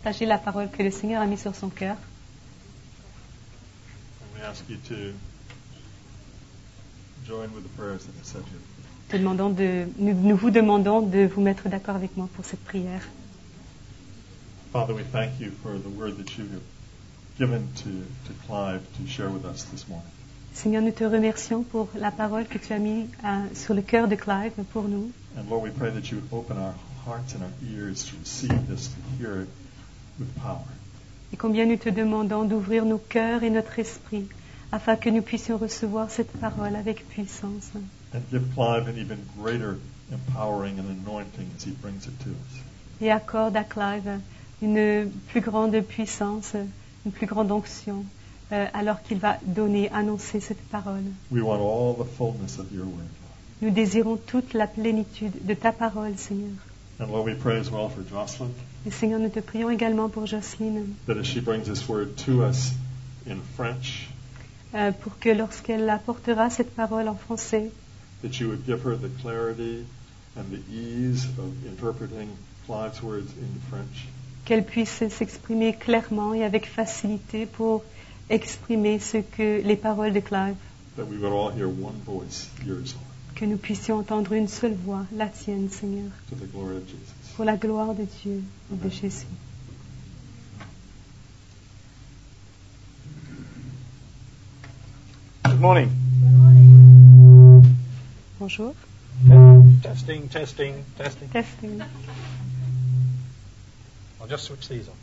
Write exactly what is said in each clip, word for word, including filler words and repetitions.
partager la parole que le Seigneur a mise sur son cœur. And we ask you to join with the prayers that I said here. Te demandons de, nous, nous vous demandons de vous mettre d'accord avec moi pour cette prière. Father, we thank you for the word that you have given to, to Clive to share with us this morning. Seigneur, nous te remercions pour la parole que tu as mise euh, sur le cœur de Clive pour nous. And Lord, we pray that you would open our hearts and our ears to receive this, to hear it with power. Et combien nous te demandons d'ouvrir nos cœurs et notre esprit afin que nous puissions recevoir cette parole avec puissance. And give Clive an even greater empowering and anointing as he brings it to us. Et accorde à Clive une plus grande puissance, une plus grande onction, euh, alors qu'il va donner, annoncer cette parole. We want all the fullness of your word. Nous désirons toute la plénitude de ta parole, Seigneur. And Lord, we pray as well for Jocelyn, Et Seigneur, nous te prions également pour Jocelyne, that as she brings this word to us in French, euh, pour que lorsqu'elle apportera cette parole en français, that you would give her the clarity and the ease of interpreting Clive's words into French. qu'elle puisse s'exprimer clairement et avec facilité pour exprimer ce que les paroles de Clive, That we would all hear one voice, yours, Lord, que nous puissions entendre une seule voix, la tienne, Seigneur, to the glory of Jesus. pour la gloire de Dieu et de Jésus. Good morning. Bonjour. Testing, testing, testing. Testing. I'll just switch these on.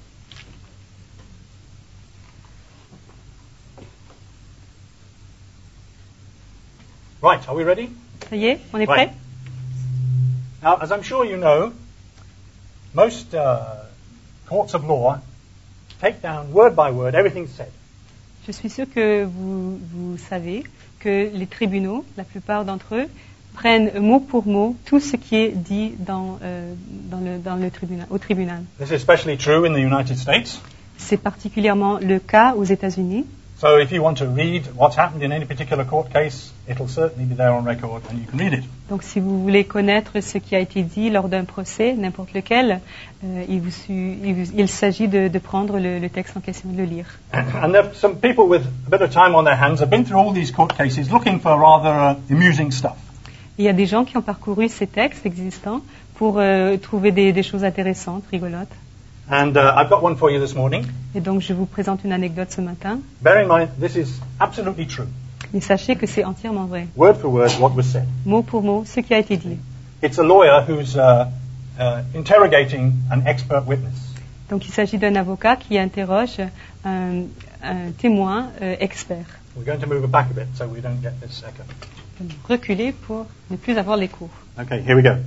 Right, are we ready? Ça y est, on est Right. prêt? Now, as I'm sure you know, most uh, courts of law take down word by word everything said. Je suis sûre que vous, vous savez que les tribunaux, la plupart d'entre eux, prennent mot pour mot tout ce qui est dit dans, euh, dans, le, dans le tribunal, au tribunal. This is especially true in the United States. C'est particulièrement le cas aux États-Unis. So if you want to read what's happened in any particular court case, it'll certainly be there on record and you can read it. Donc si vous voulez connaître ce qui a été dit lors d'un procès, n'importe lequel, euh, il, vous su, il, vous, il s'agit de, de prendre le, le texte en question et de le lire. And there, some people with a bit of time on their hands have been through all these court cases looking for rather uh, amusing stuff. Il y a des gens qui ont parcouru ces textes existants pour euh, trouver des, des choses intéressantes, rigolotes. And uh, I've got one for you this morning. Et donc je vous présente une anecdote ce matin. Bear in mind, this is absolutely true. Mais sachez que c'est entièrement vrai. Word for word, what was said. Mot pour mot, ce qui a été dit. It's a lawyer who's uh, uh, interrogating an expert witness. Donc il s'agit d'un avocat qui interroge un, un témoin euh, expert. We're going to move it back a bit so we don't get this echo. Reculer pour ne plus avoir l'écho. Okay, here we go.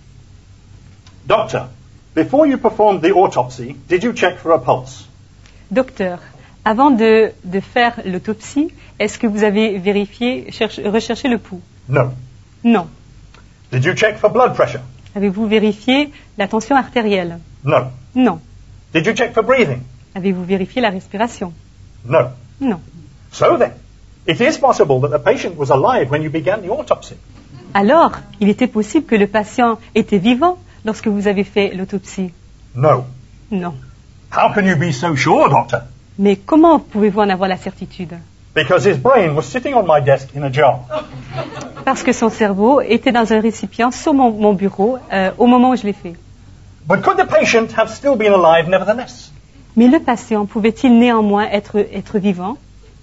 Doctor, before you performed the autopsy, did you check for a pulse? Docteur, avant de, de faire l'autopsie, est-ce que vous avez vérifié, cherche, recherché le pouls? No. Non. Did you check for blood pressure? Avez-vous vérifié la tension artérielle? No. Non. Did you check for breathing? Avez-vous vérifié la respiration? No. Non. So then, it is possible that the patient was alive when you began the autopsy. Alors, il était possible que le patient était vivant lorsque vous avez fait l'autopsie? No. Non. How can you be so sure, doctor? Mais comment pouvez-vous en avoir la certitude? Because his brain was sitting on my desk in a jar. Parce que son cerveau était dans un récipient sur mon, mon bureau euh, au moment où je l'ai fait. But could the patient have still been alive nevertheless? Mais le patient pouvait-il néanmoins être, être vivant?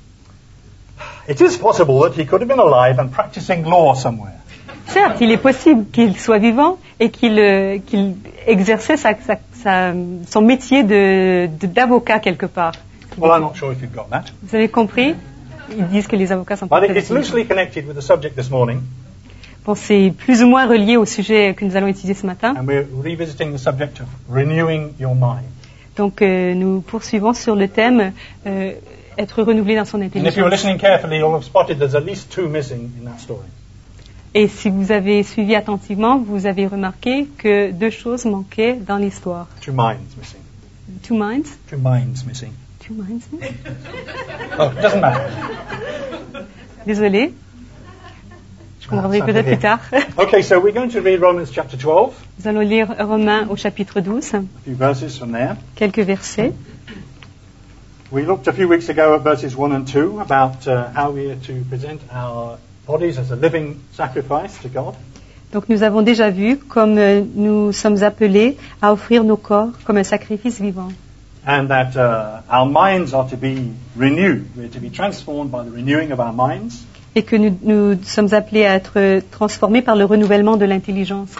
It is possible that he could have been alive and practicing law somewhere. Certes, il est possible qu'il soit vivant et qu'il, euh, qu'il exerçait sa, sa, sa, son métier de, de, d'avocat quelque part. Well, I'm not sure if you've got that. Vous avez compris? Ils disent que les avocats sont pas But très it's loosely connected with the subject this morning, Bon, c'est plus ou moins relié au sujet que nous allons étudier ce matin. and we're revisiting the subject of renewing your mind. Donc, euh, nous poursuivons sur le thème euh, être renouvelé dans son And if you were intelligence. listening carefully, you'll have spotted there's at least two missing in that story. Et si vous avez suivi attentivement, vous avez remarqué que deux choses manquaient dans l'histoire. Two minds missing. Two minds? Two minds missing. Two minds? Oh, it doesn't matter. Désolé. Je comprendrai peut-être plus tard. Okay, so we're going to read Romans chapter twelve. Nous allons lire Romains au chapitre douze, A few verses from there. quelques versets. We looked a few weeks ago at verses one and two about uh, how we are to present our bodies as a living sacrifice to God. Donc nous avons déjà vu comme euh, nous sommes appelés à offrir nos corps comme un sacrifice vivant. And that uh, our minds are to be renewed. We're to be transformed by the renewing of our minds. Et que nous, nous sommes appelés à être transformés par le renouvellement de l'intelligence.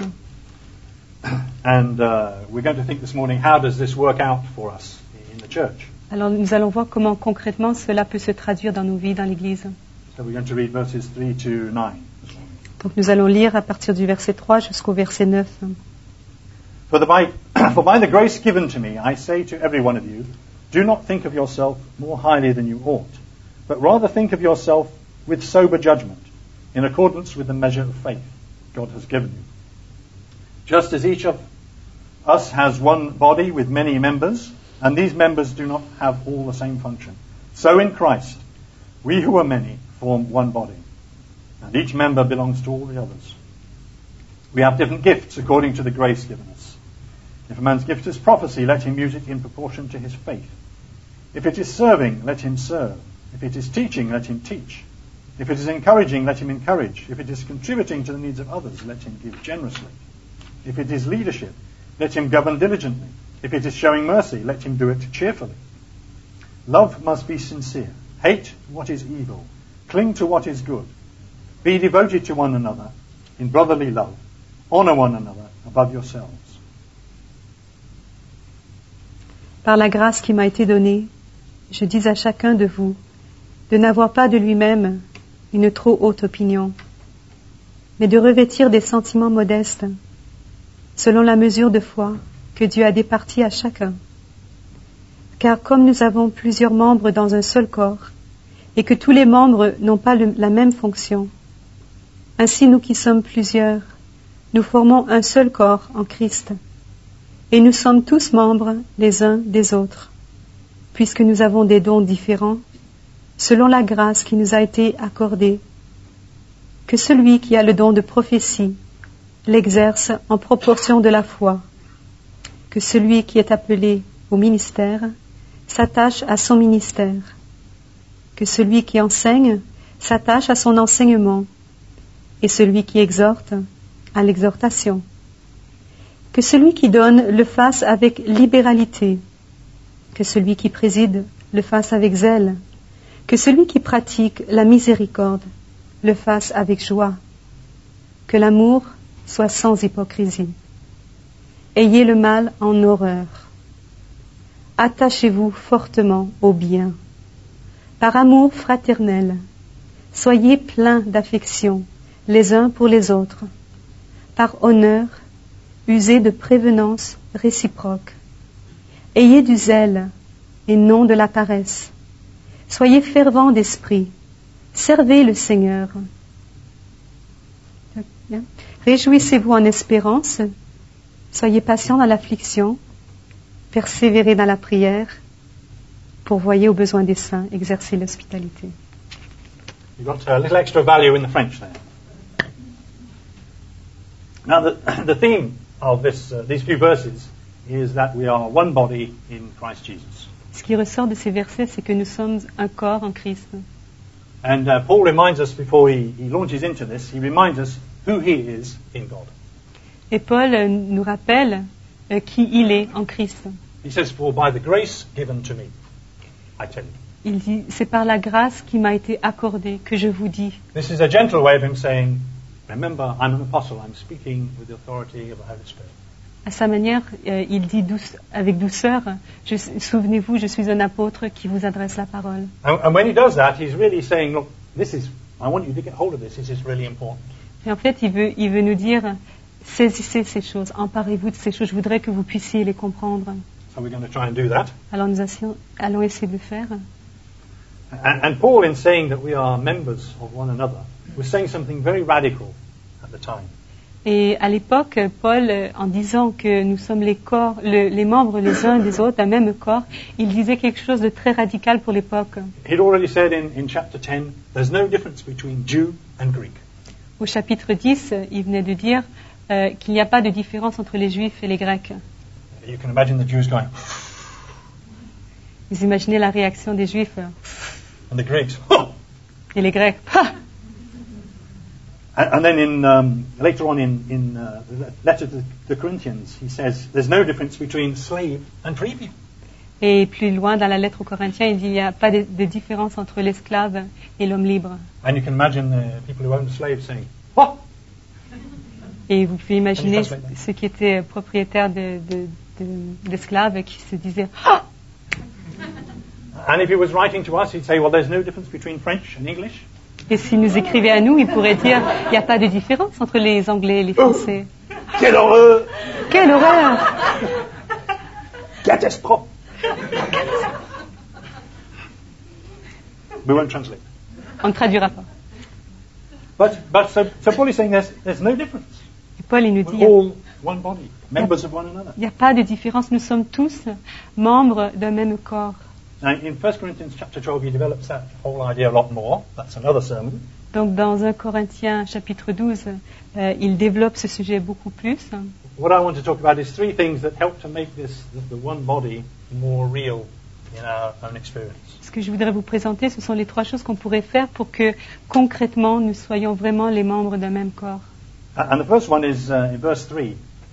And uh, we're going to think this morning, how does this work out for us in the church? Alors nous allons voir comment concrètement cela peut se traduire dans nos vies, dans l'Église. So we're going to read verses three to nine. Donc nous allons lire à partir du verset trois jusqu'au verset neuf. For, the by, for by the grace given to me, I say to every one of you, do not think of yourself more highly than you ought, but rather think of yourself with sober judgment, in accordance with the measure of faith God has given you. Just as each of us has one body with many members, and these members do not have all the same function, so in Christ, we who are many form one body, and each member belongs to all the others. We have different gifts according to the grace given us. If a man's gift is prophecy, let him use it in proportion to his faith. If it is serving, let him serve. If it is teaching, let him teach. If it is encouraging, let him encourage. If it is contributing to the needs of others, let him give generously. If it is leadership, let him govern diligently. If it is showing mercy, let him do it cheerfully. Love must be sincere. Hate what is evil. Cling to what is good. Be devoted to one another in brotherly love. Honor one another above yourselves. Par la grâce qui m'a été donnée, je dis à chacun de vous de n'avoir pas de lui-même une trop haute opinion, mais de revêtir des sentiments modestes, selon la mesure de foi que Dieu a départie à chacun. Car comme nous avons plusieurs membres dans un seul corps, et que tous les membres n'ont pas le, la même fonction, ainsi nous qui sommes plusieurs, nous formons un seul corps en Christ, et nous sommes tous membres les uns des autres, puisque nous avons des dons différents, selon la grâce qui nous a été accordée, que celui qui a le don de prophétie l'exerce en proportion de la foi, que celui qui est appelé au ministère s'attache à son ministère, que celui qui enseigne s'attache à son enseignement, et celui qui exhorte à l'exhortation. Que celui qui donne le fasse avec libéralité, que celui qui préside le fasse avec zèle, que celui qui pratique la miséricorde le fasse avec joie, que l'amour soit sans hypocrisie. Ayez le mal en horreur. Attachez-vous fortement au bien. Par amour fraternel, soyez pleins d'affection les uns pour les autres. Par honneur, usez de prévenance réciproque. Ayez du zèle et non de la paresse. Soyez fervents d'esprit. Servez le Seigneur. Réjouissez-vous en espérance. Soyez patients dans l'affliction. Persévérez dans la prière. Pourvoyez aux besoins des saints. Exercez l'hospitalité. You got a little extra value in the French there. Now, the, the theme of this, uh, these few verses is that we are one body in Christ Jesus. Ce qui ressort de ces versets, c'est que nous sommes un corps en Christ. And uh, Paul reminds us before he, he launches into this, he reminds us who he is in God. Et Paul euh, nous rappelle euh, qui il est en Christ. He says, for by the grace given to me, I tell you. Il dit, c'est par la grâce qui m'a été accordée que je vous dis. This is a gentle way of him saying, remember, I'm an apostle, I'm speaking with the authority of the Holy Spirit. À sa manière, euh, il dit douce, avec douceur, je, souvenez-vous, je suis un apôtre qui vous adresse la parole. And, and when he does that, he's really saying, look, this is, I want you to get hold of this, this is really important. Et en fait, il veut, il veut nous dire, saisissez ces choses, emparez-vous de ces choses, je voudrais que vous puissiez les comprendre. So we're going to try and do that. Alors nous assions, allons essayer de le faire. And, and Paul, in saying that we are members of one another, was saying something very radical at the time. Et à l'époque, Paul, en disant que nous sommes les corps, le, les membres les uns des autres, d'un même corps, il disait quelque chose de très radical pour l'époque. He'd already said in, in chapter ten, there's no difference between Jew and Greek. au chapitre dix, il venait de dire euh, qu'il n'y a pas de différence entre les Juifs et les Grecs. You can imagine the Jews going, Vous imaginez la réaction des Juifs euh, and the Greeks. et les Grecs. Ah. And, and then in um, later on in, in uh, the letter to the Corinthians, he says there's no difference between slave and free people. Et plus loin dans la lettre aux Corinthiens, il dit qu'il n'y a pas de, de différence entre l'esclave et l'homme libre. And you can imagine the people who owned the slaves saying, "What?" Et vous pouvez imaginer Can you translate that? ceux qui étaient propriétaires de, de, de, d'esclaves qui se disaient ah! And if he was writing to us, he'd say, "Well, there's no difference between French and English." Et s'il nous écrivait à nous, il pourrait dire il n'y a pas de différence entre les Anglais et les Français. Quelle horreur! Quelle horreur! Catastrophe! We won't translate. On ne traduira pas. But, but so, so Paul is saying there's, there's no difference. Et Paul, il nous We're dit all one body, members of one another. il n'y a pas de différence, nous sommes tous membres d'un même corps. Now, in First Corinthians chapter twelve, he develops that whole idea a lot more. That's another sermon. Donc dans un Corinthiens chapitre douze, euh, il développe ce sujet beaucoup plus. What I want to talk about is three things that help to make this, the, the one body, more real in our own experience. Ce que je voudrais vous présenter, ce sont les trois choses qu'on pourrait faire pour que concrètement nous soyons vraiment les membres d'un même corps. And the first one is uh, in verse three,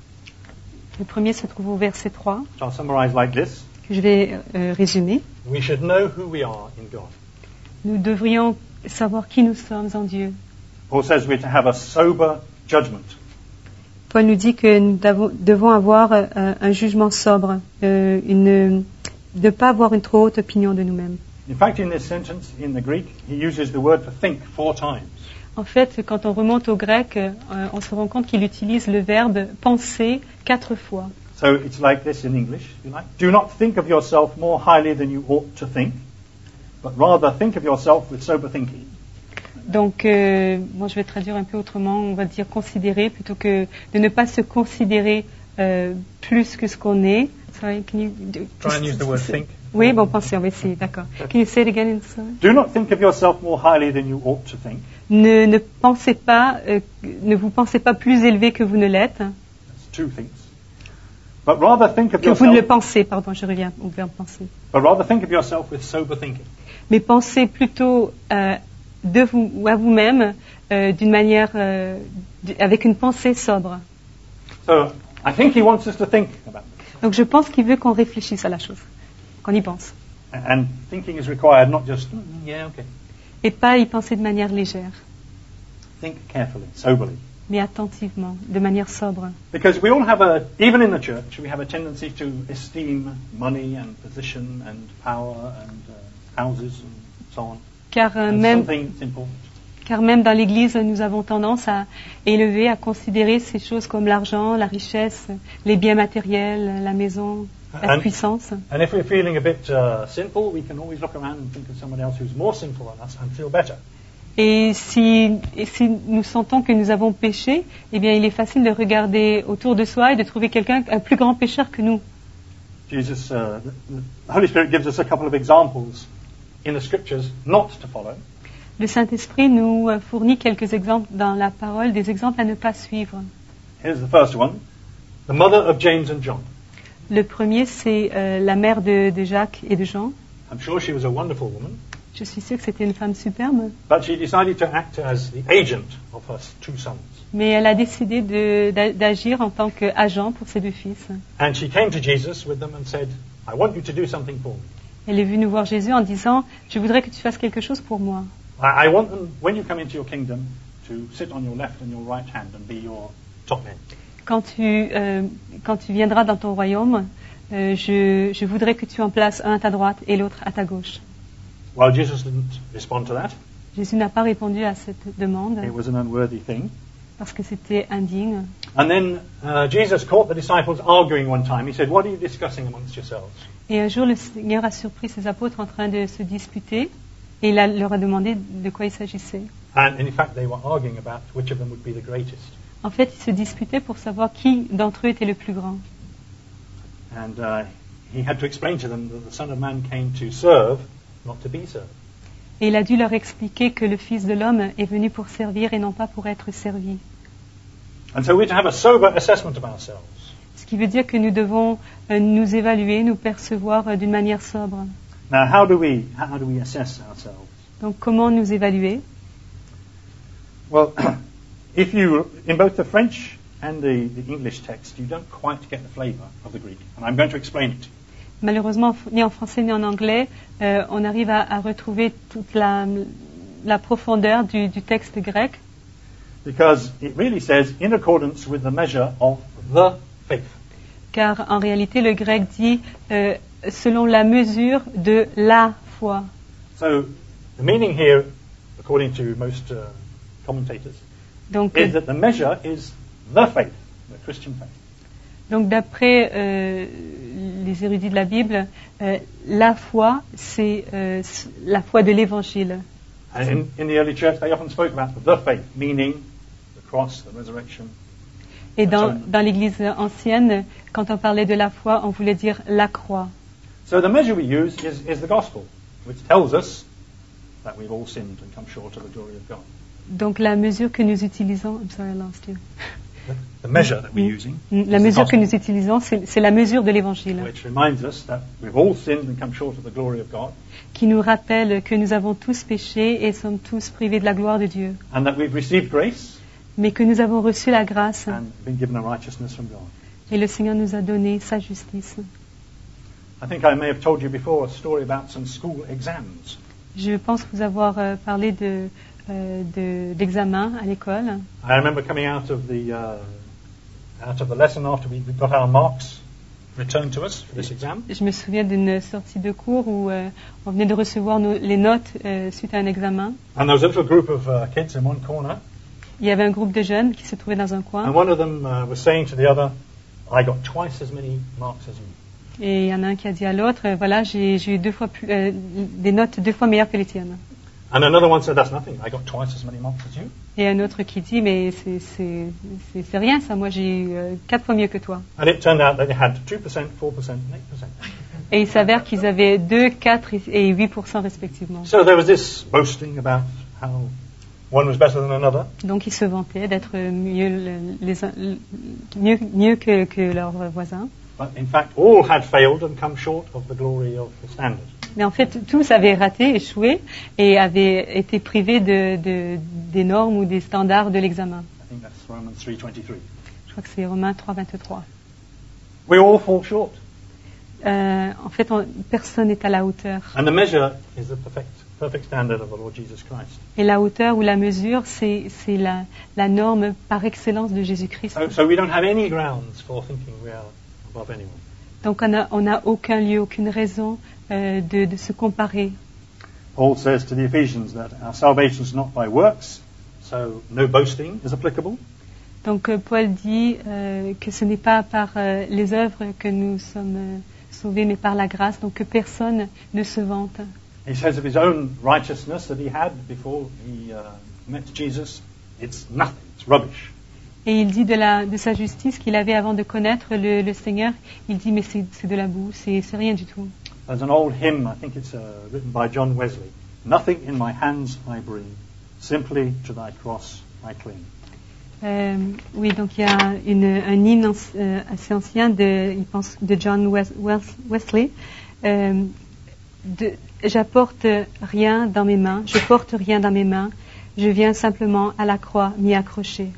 Le premier se trouve au verset trois, which I'll summarize like this. que je vais euh, résumer. We should know who we are in God. Nous devrions savoir qui nous sommes en Dieu. Paul says we're to have a sober judgment. Paul nous dit que nous devons, devons avoir euh, un jugement sobre, euh, une, de ne pas avoir une trop haute opinion de nous-mêmes. In fact, in this sentence, in the Greek, he uses the word for think four times. En fait, quand on remonte au grec, euh, on se rend compte qu'il utilise le verbe penser quatre fois. So it's like this in English, if you like. Do not think of yourself more highly than you ought to think, but rather think of yourself with sober thinking. Donc, euh, moi je vais traduire un peu autrement, on va dire considérer plutôt que de ne pas se considérer euh, plus que ce qu'on est. Sorry, can you do, Try and use the word think. Oui, bon, penser, on va essayer, d'accord. Can you say it again in sorry? Do not think of yourself more highly than you ought to think. Ne, ne pensez pas, euh, ne vous pensez pas plus élevé que vous ne l'êtes. That's two things. But rather think of Que vous ne le yourself, pensez, pardon, je reviens au verbe penser. but rather think of yourself with sober thinking. Mais pensez plutôt euh, de vous ou à vous-même euh, d'une manière, euh, d- avec une pensée sobre. So I think he wants us to think about this. Donc je pense qu'il veut qu'on réfléchisse à la chose, qu'on y pense. And thinking is required, not just, "Mm, yeah, okay. Et pas y penser de manière légère, Think carefully, soberly. mais attentivement, de manière sobre. Because we all have a, even in the church, we have a tendency to esteem money and position and power and uh, houses and so on. Car, euh, And même, something simple. car même dans l'Église, nous avons tendance à élever, à considérer ces choses comme l'argent, la richesse, les biens matériels, la maison, la And- puissance. And if we're feeling a bit uh, sinful, we can always look around and think of someone else who's more sinful than us and feel better. Et si, et si nous sentons que nous avons péché, eh bien, il est facile de regarder autour de soi et de trouver quelqu'un, un plus grand pécheur que nous. Jesus, uh, the, the Holy Spirit gives us a couple of examples in the scriptures not to follow. Le Saint-Esprit nous euh, fournit quelques exemples dans la parole, des exemples à ne pas suivre. Here's the first one. The mother of James and John. Le premier, c'est euh, la mère de, de Jacques et de Jean. I'm sure she was a wonderful woman, Je suis sûre que c'était une femme superbe, but she decided to act as the agent of her two sons. mais elle a décidé de- d'a- d'agir en tant qu'agent pour ses deux fils. And she came to Jesus with them and said, I want you to do something for me. Elle est venue voir Jésus en disant « Je voudrais que tu fasses quelque chose pour moi. I, I want them, when you come into your kingdom, to sit on your left and your right hand and be your top men. Quand tu, euh, quand tu viendras dans ton royaume, euh, je, je voudrais que tu en places un à ta droite et l'autre à ta gauche. » Well, Jesus didn't respond to that. Jésus n'a pas répondu à cette demande It was an unworthy thing. parce que c'était indigne. And then uh, Jesus caught the disciples arguing one time. He said, what are you discussing amongst yourselves? Et un jour, le Seigneur a surpris ses apôtres en train de se disputer et il a- leur a demandé de quoi il s'agissait. And in fact, they were arguing about which of them would be the greatest. En fait, ils se disputaient pour savoir qui d'entre eux était le plus grand. And uh, he had to explain to them that the Son of Man came to serve, not to be served. Et il a dû leur expliquer que le Fils de l'homme est venu pour servir et non pas pour être servi. And so we're to have a sober assessment of ourselves. Ce qui veut dire que nous devons euh, nous évaluer, nous percevoir euh, d'une manière sobre. Now, how do we how do we assess ourselves? Donc comment nous évaluer? Well, if you in both the French and the, the English text, you don't quite get the flavour of the Greek, and I'm going to explain it to you. Malheureusement, ni en français ni en anglais, euh, on arrive à, à retrouver toute la, la profondeur du, du texte grec. Because it really says, in accordance with the measure of the faith. Car en réalité, le grec dit euh, selon la mesure de la foi. So the meaning here, according to most uh, commentators, Donc, is that the measure is the faith, the Christian faith. donc d'après euh, les érudits de la Bible, euh, la foi, c'est euh, la foi de l'Évangile. And in, in the early church, they often spoke about the faith, meaning the cross, the resurrection. Et dans, dans l'Église ancienne, quand on parlait de la foi, on voulait dire la croix. So the measure we use is, is the gospel, which tells us that we've all sinned and come short of the glory of God. Donc la mesure que nous utilisons, I'm sorry, I lost you. The measure that we're using La is the mesure que gospel, nous utilisons, c'est c'est la mesure de l'Évangile, which reminds us that we've all sinned and come short of the glory of God, qui nous rappelle que nous avons tous péché et sommes tous privés de la gloire de Dieu, and that we've received grace mais que nous avons reçu la grâce and been given a righteousness from God. et le Seigneur nous a donné sa justice. I think I may have told you before a story about some school exams. Je pense vous avoir euh, parlé de, euh, de- d'examen à l'école. I remember coming out of the uh, out of the lesson after we, we got our marks returned to us for this exam, Je me souviens d'une sortie de cours où euh, on venait de recevoir nos- les notes euh, suite à un examen. and there was a little group of uh, kids in one corner, Il y avait un groupe de jeunes qui se trouvaient dans un and coin one of them uh, was saying to the other, "I got twice as many marks as you." et il y en a un qui a dit à l'autre, euh, voilà, j'ai j'ai eu deux fois plus, euh, des notes deux fois meilleures que les tiennes. And another one said, "That's nothing. I got twice as many marks as you." Et un autre qui dit, mais c'est c'est- c'est- c'est rien ça, moi j'ai eu euh, quatre fois mieux que toi. And it turned out that they had two percent, four percent, and eight percent. Et il s'avère qu'ils avaient deux, quatre et huit pour cent respectivement. So there was this boasting about how one was better than another. Donc ils se vantaient d'être mieux, le- les, uns- le- mieux, mieux que, que leurs voisins. But in fact, all had failed and come short of the glory of the standard. Mais en fait, tous avaient raté, échoué et avaient été privés de, de- des normes ou des standards de l'examen. I think that's Romans three twenty-three. Je crois que c'est Romains trois, vingt-trois. We all fall short. Euh, en fait, on- personne n'est à la hauteur. And the measure is the perfect, perfect standard of the Lord Jesus Christ. Et la hauteur ou la mesure, c'est c'est la, la norme par excellence de Jésus-Christ. So, so we don't have any grounds for thinking we are above anyone. Donc on n'a on a aucun lieu, aucune raison euh, de, de se comparer. Paul says to the Ephesians that our salvation is not by works, so no boasting is applicable. Donc euh, Paul dit euh, que ce n'est pas par euh, les œuvres que nous sommes euh, sauvés, mais par la grâce, donc que personne ne se vante. He says of his own righteousness that he had before he uh, met Jesus, it's nothing, it's rubbish. Et il dit de, la, de sa justice qu'il avait avant de connaître le, le Seigneur, il dit mais c'est c'est de la boue, c'est c'est rien du tout. There's an old hymn, I think it's uh, written by John Wesley. Nothing in my hands I bring, simply to thy cross I cling. Euh, oui, donc il y a une, un hymne anci- euh, assez ancien de, il pense, de John Wes- Wes- Wesley. Euh, de- J'apporte rien dans mes mains, je porte rien dans mes mains, je viens simplement à la croix m'y accrocher.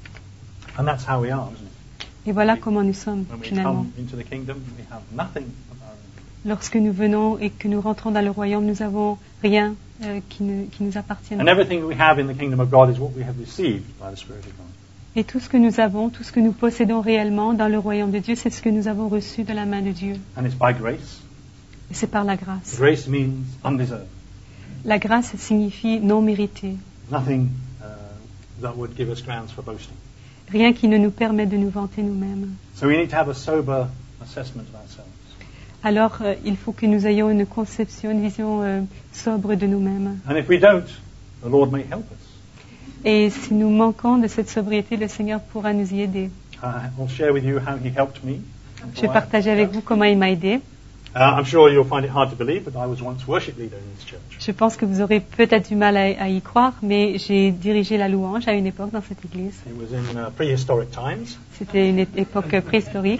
And that's how we are, isn't it? Et voilà comment nous sommes When we finalement. come into the kingdom, we have nothing of our own. Lorsque nous venons et que nous rentrons dans le royaume, nous n'avons rien euh, qui, ne- qui nous appartient. And everything we have in the kingdom of God is what we have received by the Spirit of God. Et tout ce que nous avons, tout ce que nous possédons réellement dans le royaume de Dieu, c'est ce que nous avons reçu de la main de Dieu. And it's by grace. Et c'est par la grâce. Grace means undeserved. La grâce signifie non mérité. Nothing uh, that would give us grounds for boasting. Rien qui ne nous permet de nous vanter nous-mêmes. So we need to have a sober assessment of ourselves. Alors, euh, il faut que nous ayons une conception, une vision euh, sobre de nous-mêmes. And if we don't, the Lord may help us. Et si nous manquons de cette sobriété, le Seigneur pourra nous y aider. Uh, I'll share with you how He helped me. Je vais partager avec vous comment il m'a aidé. Uh, I'm sure you'll find it hard to believe, but I was once worship leader in this church. Je pense que vous aurez peut-être du mal à, à y croire, mais j'ai dirigé la louange à une époque dans cette église. It was in uh, prehistoric times. C'était une é- époque préhistorique.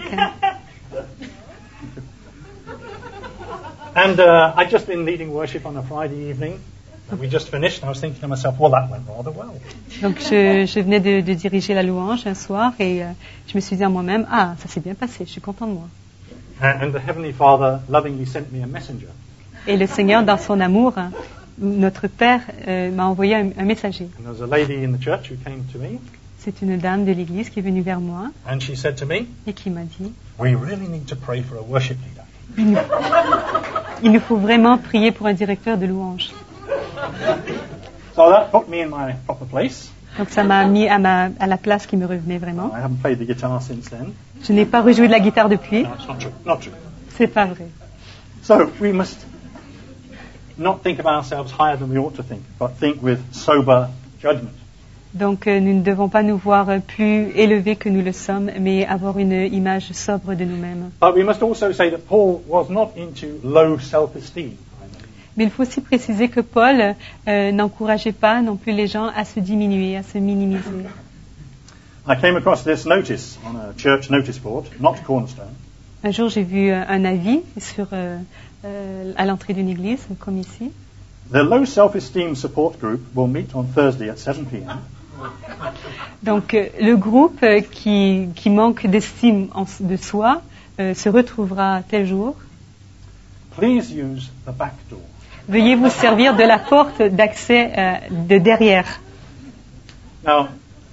And uh, I'd just been leading worship on a Friday evening. And we just finished, and I was thinking to myself, well, that went rather well. Donc je, je venais de, de diriger la louange un soir et euh, je me suis dit à moi-même, ah, ça s'est bien passé, je suis content de moi. And, and the Heavenly Father lovingly sent me a messenger. Et le Seigneur, dans son amour, notre Père euh, m'a envoyé un, un messager. And there was a lady in the church who came to me, C'est une dame de l'église qui est venue vers moi and she said to me, et qui m'a dit, we really need to pray for a worship leader. il nous, il nous faut vraiment prier pour un directeur de louange. So that put me in my proper place. Donc ça m'a mis à, ma, à la place qui me revenait vraiment. I haven't played the guitar since then. Je n'ai pas rejoué de la guitare depuis. No, it's not true. Not true. C'est pas vrai. So we must not think of ourselves higher than we ought to think, but think with sober judgment. Donc euh, nous ne devons pas nous voir euh, plus élevés que nous le sommes, mais avoir une image sobre de nous-mêmes. But we must also say that Paul was not into low self-esteem. Mais il faut aussi préciser que Paul euh, n'encourageait pas non plus les gens à se diminuer, à se minimiser. I came across this notice on a church notice board, not Cornerstone. Un jour, j'ai vu euh, un avis sur, euh, euh, à l'entrée d'une église, comme ici. The low self-esteem support group will meet on Thursday at seven p.m. Donc, euh, le groupe euh, qui, qui manque d'estime en- de soi euh, se retrouvera tel jour. Please use the back door. Veuillez vous servir de la porte d'accès euh, de derrière. Now,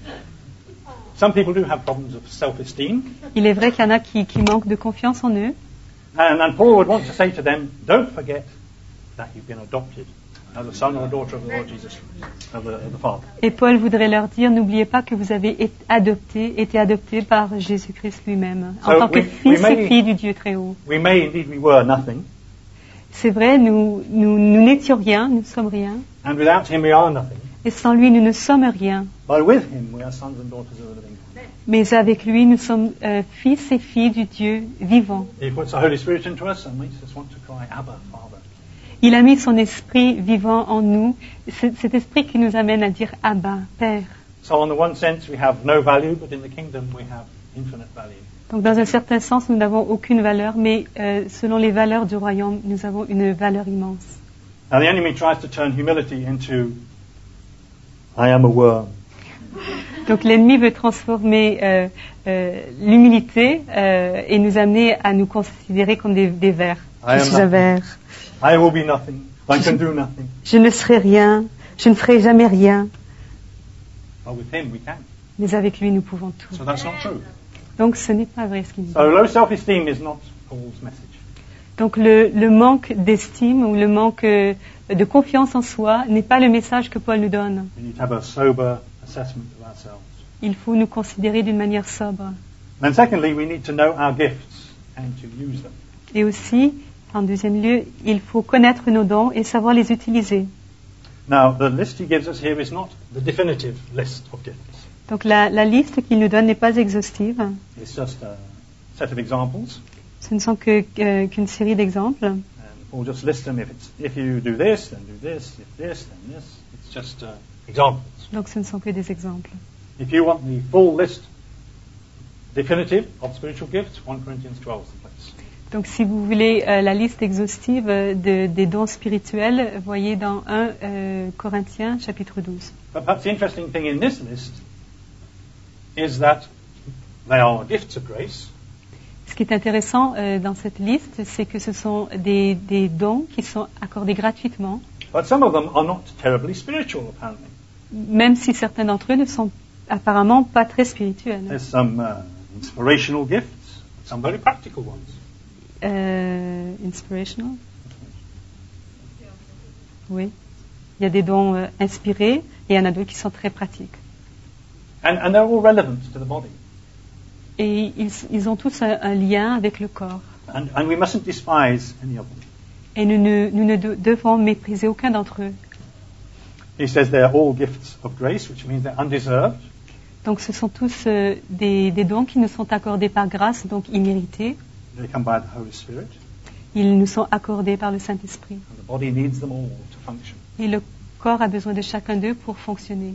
some people do have problems of self-esteem, Il est vrai qu'il y en a qui, qui manquent de confiance en eux. and, and Paul would want to say to them, don't forget that you've been adopted as a son or a daughter of the Lord Jesus Christ, of the, of the Father. Et Paul voudrait leur dire, n'oubliez pas que vous avez été adoptés, été adoptés par Jésus-Christ lui-même, en So tant que we- fils we may- et filles du Dieu très haut. We may indeed we were nothing, C'est vrai, nous, nous, nous n'étions rien, nous ne sommes rien. and without him we are nothing. Et sans lui, nous ne sommes rien. But with him we are sons and daughters of the living God. Mais avec lui, nous sommes euh, fils et filles du Dieu vivant. He puts the Holy Spirit into us and makes us want to cry, Abba, Father. Il a mis son esprit vivant en nous, c'est cet esprit qui nous amène à dire Abba, Père. So on the one sense we have no value, but in the kingdom we have infinite value. Donc dans un certain sens, nous n'avons aucune valeur, mais euh, selon les valeurs du royaume, nous avons une valeur immense. Now the enemy tries to turn humility into, I am a worm. Donc l'ennemi veut transformer euh, euh, l'humilité euh, et nous amener à nous considérer comme des, des vers. I Je am suis un nothing. ver. I will be nothing. I can do nothing. Je ne serai rien. Je ne ferai jamais rien. But with him we can. Mais avec lui, nous pouvons tout. So that's not true. Donc ce n'est pas vrai ce qu'il dit. So low self-esteem is not Paul's message. Donc le, le manque d'estime ou le manque euh, de confiance en soi n'est pas le message que Paul nous donne. We need to have a sober assessment of ourselves. Il faut nous considérer d'une manière sobre. And secondly, we need to know our gifts and to use them. Et aussi, en deuxième lieu, il faut connaître nos dons et savoir les utiliser. Now, the list he gives us here is not the definitive list of gifts. Donc la, la liste qu'il nous donne n'est pas exhaustive. It's just a set of examples. Ce ne sont que, que- qu'une série d'exemples. And we'll just list them. If it's if you do this, then do this. If this, then this. It's just uh, examples. Donc ce ne sont que des exemples. If you want the full list, definitive of spiritual gifts, First Corinthians twelve is the place. Donc si vous voulez euh, la liste exhaustive euh, de- des dons spirituels, voyez dans un euh, Corinthiens chapitre douze. But perhaps the interesting thing in this list is that they are gifts of grace, Ce qui est intéressant euh, dans cette liste, c'est que ce sont des, des dons qui sont accordés gratuitement, but some of them are not terribly spiritual, apparently. même si certains d'entre eux ne sont apparemment pas très spirituels. There's some uh, inspirational gifts, some very practical ones. Euh, inspirational. Oui. Il y a des dons euh, inspirés et il y en a d'autres qui sont très pratiques. And, and they're all relevant to the body. Et ils, ils ont tous un, un lien avec le corps. And, and we mustn't despise any of them. Et nous ne, nous ne de- devons mépriser aucun d'entre eux. He says they're all gifts of grace, which means they're undeserved. Donc ce sont tous euh, des, des dons qui nous sont accordés par grâce, donc immérités. They come by the Holy Spirit. Ils nous sont accordés par le Saint-Esprit. And the body needs them all to function. Et le corps a besoin de chacun d'eux pour fonctionner.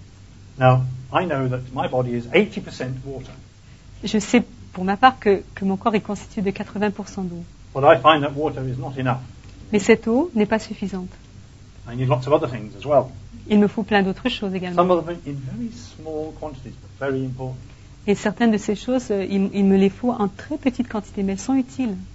Now, I know that my body is eighty percent water. Je sais pour ma part que, que mon corps est constitué de quatre-vingts pour cent d'eau. But I find that water is not enough. Mais cette eau n'est pas suffisante. I need lots of other things as well. Il me faut plein d'autres choses Some également. of them in very small quantities, but very important. Et certaines de ces choses, euh, il, il me les faut en très petite quantité, mais elles sont utiles. Like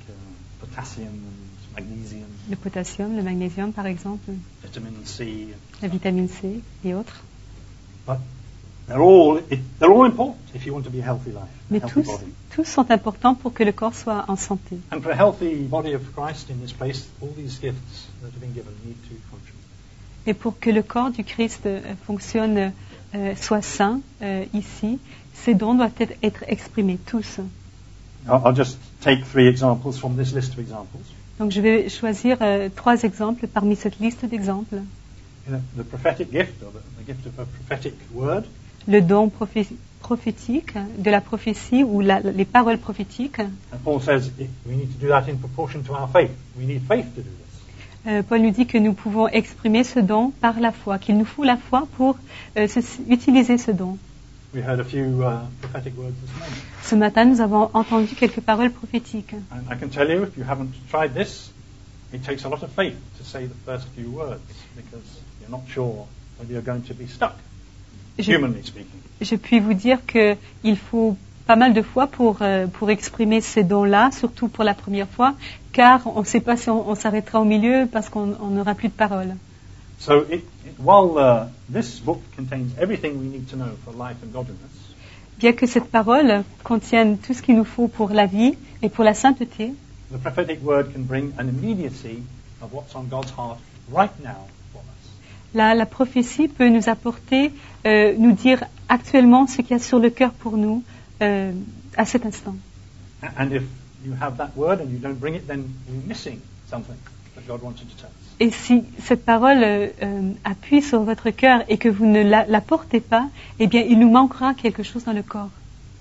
uh, potassium and magnesium, Le potassium, le magnésium par exemple, vitamin C. la vitamine C et autres. But they're all, it, they're all important if you want to be a healthy life, a Mais healthy tous, body. tous sont importants pour que le corps soit en santé. And for a healthy body of Christ in this place, all these gifts that have been given need to function. Et pour que le corps du Christ euh, fonctionne, euh, soit sain euh, ici, ces dons doivent être, être exprimés, tous. I'll, I'll just take three examples from this list of examples. Donc je vais choisir euh, trois exemples parmi cette liste d'exemples. You know, the prophetic gift, or the, the gift of a prophetic word, Le don prophé- prophétique, de la prophétie ou la- les paroles prophétiques. and Paul says it, we need to do that in proportion to our faith. We need faith to do this. Euh, Paul nous dit que nous pouvons exprimer ce don par la foi, qu'il nous faut la foi pour euh, se- utiliser ce don. We heard a few uh, prophetic words this morning. Ce matin, nous avons entendu quelques paroles prophétiques. And I can tell you, if you haven't tried this, it takes a lot of faith to say the first few words, because you're not sure whether you're going to be stuck, Je, humanly speaking. je puis vous dire qu'il faut pas mal de foi pour, euh, pour exprimer ces dons-là, surtout pour la première fois, car on ne sait pas si on, on s'arrêtera au milieu parce qu'on on n'aura plus de paroles. So it, it, while uh, this book contains everything we need to know for life and godliness, Bien que cette parole contienne tout ce qu'il nous faut pour la vie et pour la sainteté, the prophetic word can bring an immediacy of what's on God's heart right now for us. la, la prophétie peut nous apporter, euh, nous dire actuellement ce qu'il y a sur le cœur pour nous euh, à cet instant. A- And if you have that word and you don't bring it, then we're missing something that God wanted to tell us. Et si cette parole euh, euh, appuie sur votre cœur et que vous ne la, la portez pas, eh bien, il nous manquera quelque chose dans le corps.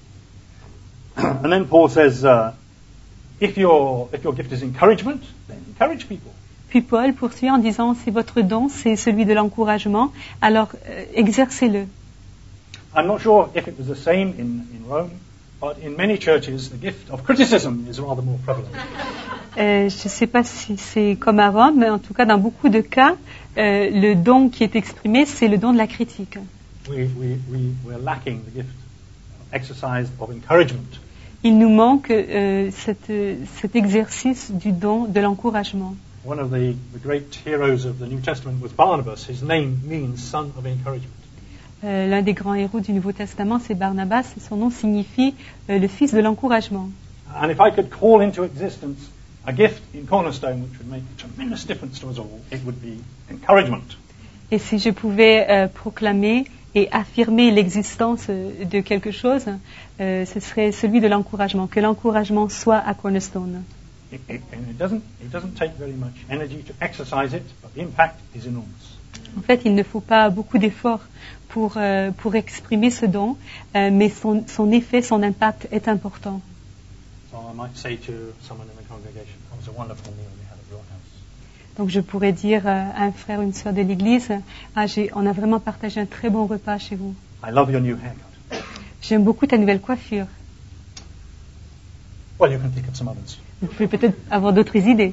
And then Paul says, uh, if, your, if your gift is encouragement, then encourage people. Puis Paul poursuit en disant, si votre don, c'est celui de l'encouragement, alors euh, exercez-le. I'm not sure if it was the same in, in Rome, but in many churches, the gift of criticism is rather more prevalent. Euh, je ne sais pas si c'est comme à Rome, mais en tout cas, dans beaucoup de cas, euh, le don qui est exprimé, c'est le don de la critique. We, we, we, we're lacking the gift exercise of encouragement. Il nous manque euh, cette, cet exercice du don de l'encouragement. One of the, the great heroes of the New Testament was Barnabas. His name means son of encouragement. Euh, L'un des grands héros du Nouveau Testament, c'est Barnabas, et son nom signifie euh, le fils de l'encouragement. And if I could call into existence a gift in Cornerstone which would make a tremendous difference to us all, it would be encouragement. Et si je pouvais euh, proclamer et affirmer l'existence euh, de quelque chose, euh, ce serait celui de l'encouragement, que l'encouragement soit à Cornerstone. It, it, and it doesn't, it doesn't take very much energy to exercise it, but the impact is enormous. En fait, il ne faut pas beaucoup d'efforts pour, euh, pour exprimer ce don, euh, mais son, son effet, son impact est important. So I might say to someone in the congregation, that was a wonderful meal we had at your house. Donc je pourrais dire euh, à un frère ou une sœur de l'Église, ah, j'ai, on a vraiment partagé un très bon repas chez vous. I love your new haircut. J'aime beaucoup ta nouvelle coiffure. Well, you can think of some others. Vous pouvez peut-être avoir d'autres idées.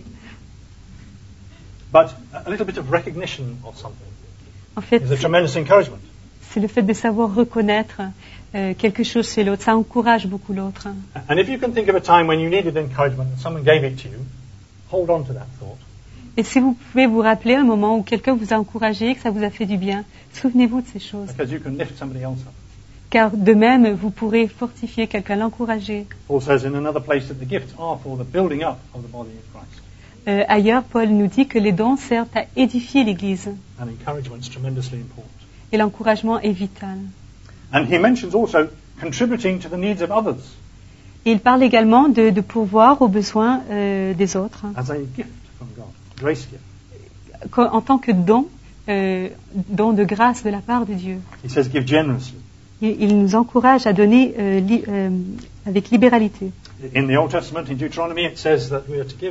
But a little bit of recognition of something En fait, is a tremendous encouragement. c'est le fait de savoir reconnaître euh, quelque chose chez l'autre. Ça encourage beaucoup l'autre. And if you can think of a time when you needed encouragement and someone gave it to you, hold on to that thought. Et si vous pouvez vous rappeler un moment où quelqu'un vous a encouragé, que ça vous a fait du bien, souvenez-vous de ces choses. Because you can lift somebody else up. Car de même, vous pourrez fortifier quelqu'un, l'encourager. Paul says in another place that the gifts are for the building up of the body of Christ. Euh, ailleurs, Paul nous dit que les dons servent à édifier l'Église. And encouragement is tremendously important. Et l'encouragement est vital. And he mentions also contributing to the needs of others Et il parle également de, de pourvoir aux besoins euh, des autres, as a gift from God, grace gift. Qu'en- en tant que don, euh, don de grâce de la part de Dieu. He says give generously. Il, il nous encourage à donner euh, li- euh, avec libéralité. In the Old Testament, in Deuteronomy, it says that we are to give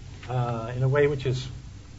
uh, in a way which is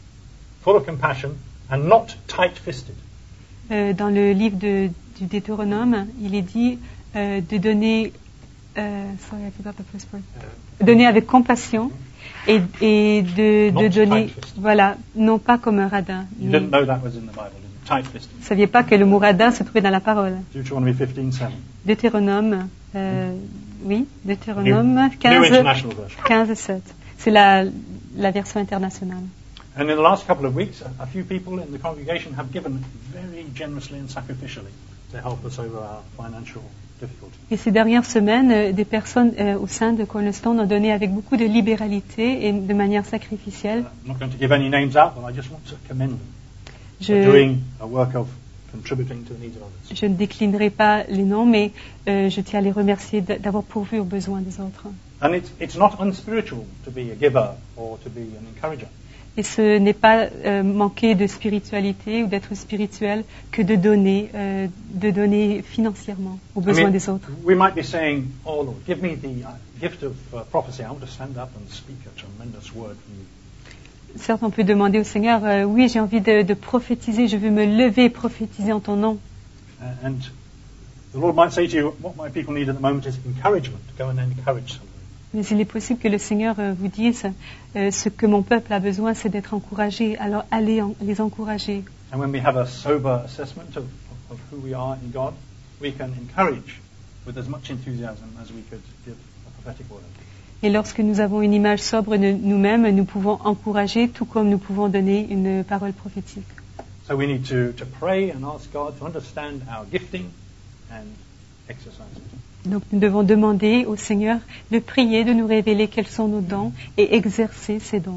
full of compassion and not tight-fisted. Euh, dans le livre de, du Deutéronome, il est dit euh, de donner, euh, sorry, I forgot the first part. Donner avec compassion et, et de, de donner, voilà, non pas comme un radin. You didn't know that was in the Bible, did you? Tight-fisted. Vous ne saviez pas que le mot radin se trouvait dans la parole. Deuteronomy fifteen seven. Deutéronome, euh, oui, Deutéronome New, quinze, New International Version. quinze sept. C'est la, la version internationale. And in the last couple of weeks, a, a few people in the congregation have given very generously and sacrificially to help us over our financial difficulties. Et ces dernières semaines, euh, des personnes euh, au sein de Cornerstone ont donné avec beaucoup de libéralité et de manière sacrificielle. Uh, I'm not going to give any names out, but I just want to commend them for Je, doing a work of contributing to the needs of others. je ne déclinerai pas les noms, mais euh, je tiens à les remercier d- d'avoir pourvu aux besoins des autres. And it's, it's not unspiritual to be a giver or to be an encourager. Et ce n'est pas euh, manquer de spiritualité ou d'être spirituel que de donner, euh, de donner financièrement aux I besoins mean, des autres. we might be saying, oh Lord, give me the uh, gift of uh, prophecy. I want to stand up and speak a tremendous word from you. Certes, on peut demander au Seigneur, euh, oui, j'ai envie de, de prophétiser, je veux me lever et prophétiser en ton nom. Uh, and the Lord might say to you, what my people need at the moment is encouragement. Go and encourage somebody. Mais il est possible que le Seigneur euh, vous dise, euh, ce que mon peuple a besoin, c'est d'être encouragé. Alors allez en- les encourager. And when we have a sober assessment of, of who we are in God, we can encourage with as much enthusiasm as we could give a prophetic word. Et lorsque nous avons une image sobre de nous-mêmes, nous pouvons encourager, tout comme nous pouvons donner une parole prophétique. So we need to, to pray and ask God to understand our gifting and exercise it. Donc nous devons demander au Seigneur de prier, de nous révéler quels sont nos dons et exercer ces dons.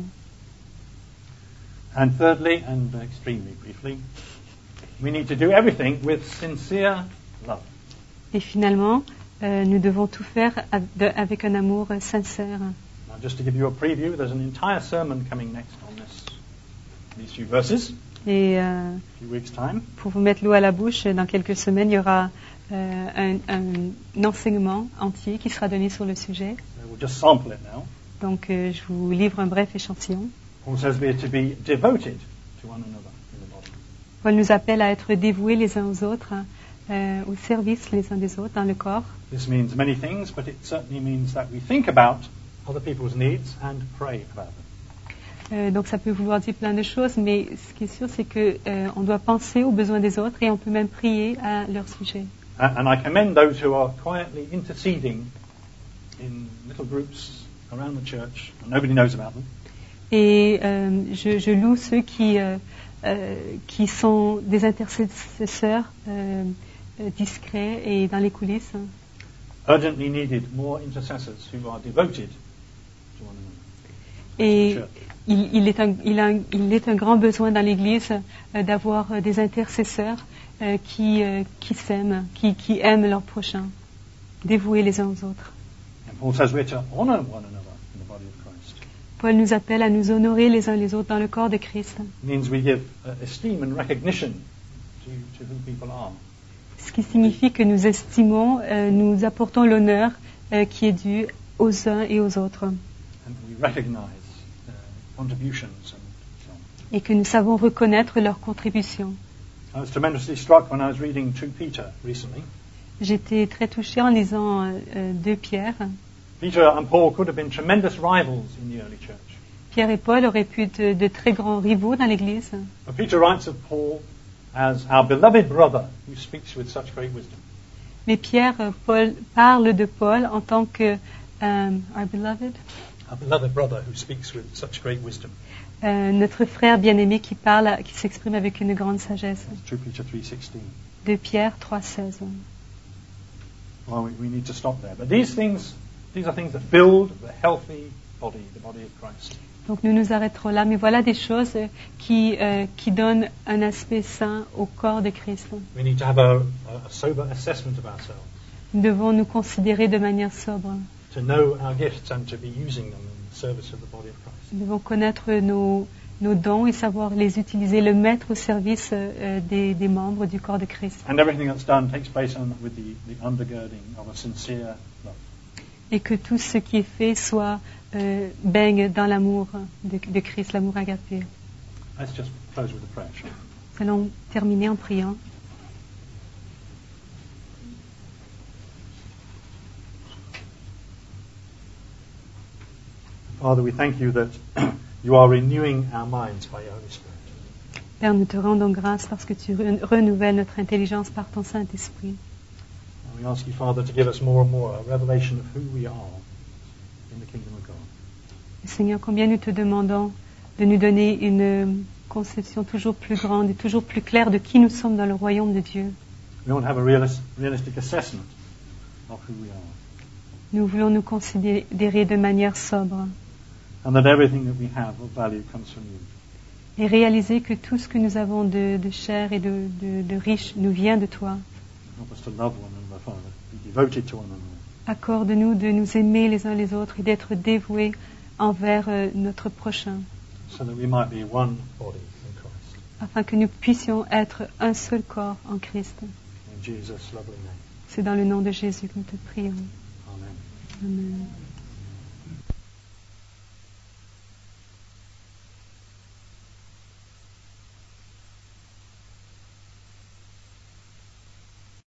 And thirdly, and extremely briefly, we need to do everything with sincere love. Et finalement, euh, nous devons tout faire av- de- avec un amour euh, sincère. Now, just to give you a preview, there's an entire sermon coming next on this, these few verses, Et euh, a few weeks' time. pour vous mettre l'eau à la bouche, dans quelques semaines, il y aura euh, un, un- un enseignement entier qui sera donné sur le sujet. So we'll just sample it now. Donc euh, je vous livre un bref échantillon. Paul says we are to be devoted to one another in the body. Paul nous appelle à être dévoués les uns aux autres, euh, au service les uns des autres dans le corps. This means many things, but it certainly means that we think about other people's needs and pray about them. Euh, donc ça peut vouloir dire plein de choses, mais ce qui est sûr, c'est que euh, on doit penser aux besoins des autres et on peut même prier à leur sujet. And, and I commend those who are quietly interceding in little groups around the church, and nobody knows about them. Et euh, je, je loue ceux qui, euh, euh, qui sont des intercesseurs euh, euh, discrets et dans les coulisses. Urgently needed more intercessors who are devoted to one another. Et Church. il, il, est un, il, a un, il est un grand besoin dans l'Église euh, d'avoir euh, des intercesseurs euh, qui, euh, qui s'aiment, qui, qui aiment leurs prochains, dévoués les uns aux autres. And Paul says we're to honor one another in the body of Christ. Paul nous appelle à nous honorer les uns les autres dans le corps de Christ. It means we give uh, esteem and recognition to, to who people are. Ce qui signifie que nous estimons, euh, nous apportons l'honneur euh, qui est dû aux uns et aux autres. And we recognize uh, contributions and so on. Et que nous savons reconnaître leurs contributions. I was tremendously struck when I was reading Second Peter recently. J'étais très touchée en lisant euh, euh, deux Pierre. Peter and Paul could have been tremendous rivals in the early church. Pierre et Paul auraient pu être de, de très grands rivaux dans l'Église. But Peter writes of Paul as our beloved brother who speaks with such great wisdom. Mais Pierre, euh, Paul parle de Paul en tant que euh, our beloved, Our beloved brother who speaks with such great wisdom. euh, notre frère bien-aimé qui parle, qui s'exprime avec une grande sagesse. Second Peter three sixteen. De Pierre trois seize. Well, we, we need to stop there. But these things, these are things that build the healthy body, the body of Christ. Donc nous nous arrêterons là, mais voilà des choses euh, qui, euh, qui donnent un aspect sain au corps de Christ. We need to have a, a sober assessment of ourselves, Nous devons nous considérer de manière sobre. to know our gifts and to be using them in the service of the body of Christ. Nous devons connaître nos, nos dons et savoir les utiliser, le mettre au service euh, des, des membres du corps de Christ. And everything that's done takes place on, with the, the undergirding of a sincere love. et que tout ce qui est fait soit euh, baigne dans l'amour de, de Christ, l'amour agapé. Let's just close with a prayer, shall we? Nous allons terminer en priant. Father, we thank you that you are renewing our minds by your Holy Spirit. Père, nous te rendons grâce parce que tu re- renouvelles notre intelligence par ton Saint-Esprit. And we ask you, Father, to give us more and more a revelation of who we are in the kingdom of God. Seigneur, combien nous te demandons de nous donner une conception toujours plus grande et toujours plus claire de qui nous sommes dans le royaume de Dieu. We want to have a realis- realistic assessment of who we are. Nous voulons nous considérer de manière sobre And that everything that we have of value comes from you. et réaliser que tout ce que nous avons de, de cher et de, de, de riche nous vient de toi. Help us to love one another, Father, be devoted to one another. Accorde-nous de nous aimer les uns les autres et d'être dévoués envers euh, notre prochain, So that we might be one body in Christ. afin que nous puissions être un seul corps en Christ. In Jesus' lovely name. C'est dans le nom de Jésus que nous te prions. Amen. Amen.